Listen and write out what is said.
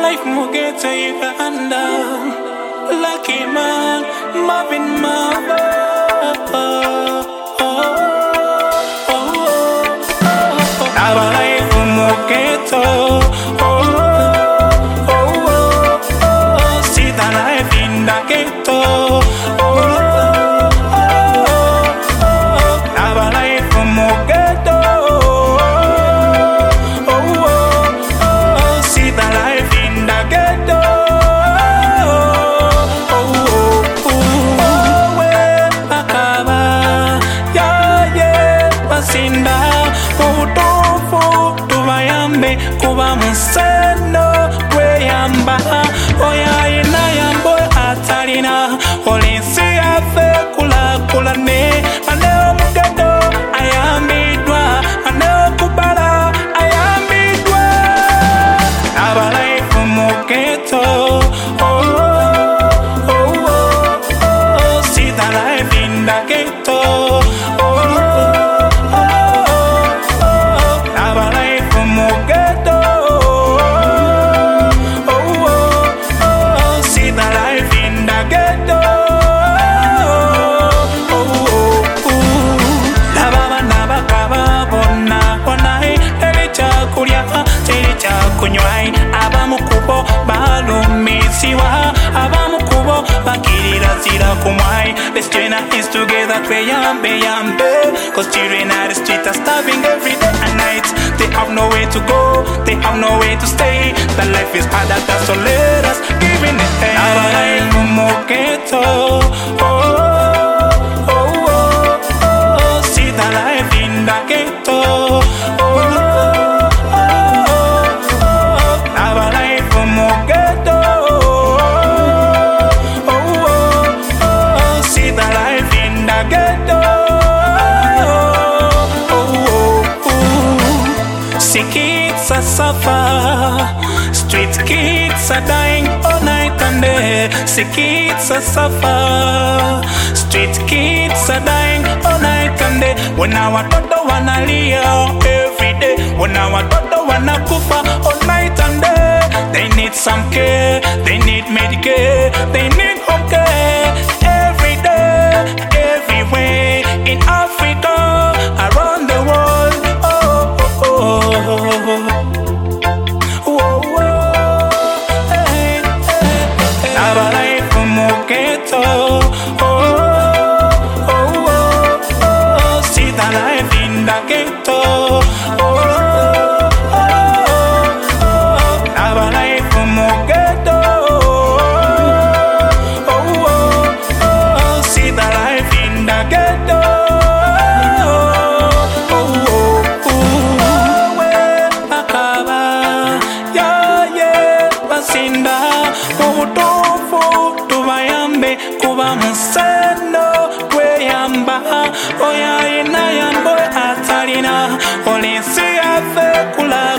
life mugete Uganda. Lucky man, Marvin Mava. Our life mugeto. See the life in the ghetto. Our life mugeto. See the life in the ghetto. Sinda utofu tubayambe kuba museno kweyamba oya ina yambo atalina olensi afe kulakulane ane omugedo ayambidwa ane okubala ayambidwa abalaifu mugeto see the life in the ghetto. Kunywai abamukubo balumisiwa abamukubo bakirira zira kumwai. Let's join our hands together tweyambe yambe, cause children at the street are starving every day and night. They have nowhere to go, they have nowhere to stay. The life is harder, so let us give in the hand. Our life mugeto. See the life in the ghetto. Kids are suffer, street kids are dying all night and day. Sick kids are suffer, street kids are dying all night and day. When our toto wanna live every day, when our toto wanna kufa all night and day. They need some care, they need Medicare, they need home care every day, everywhere in Africa, around the world. Our life mugeto. See the life in the ghetto. Our life mugeto. See the life in the ghetto. Sinda utofu tubayambe kuba museno kweyamba oya ina yambo atalina olensi afe kula